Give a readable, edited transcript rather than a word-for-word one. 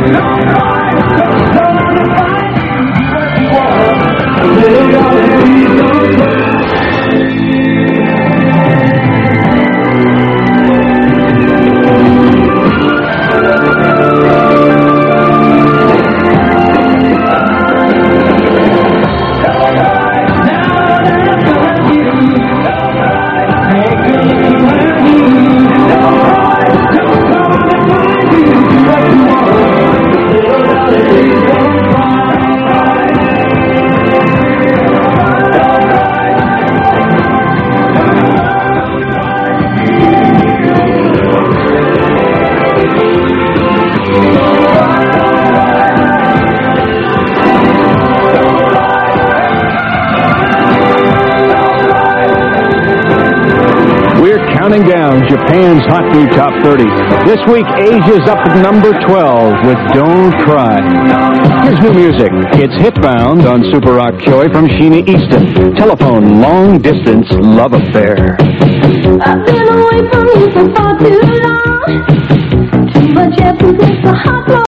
Counting down Japan's Hot New Top 30. This week, Asia's up at number 12 with Don't Cry. Here's new music. It's Hitbound on Super Rock Joy from Sheena Easton. Telephone Long Distance Love Affair. I've been away from you for far too long.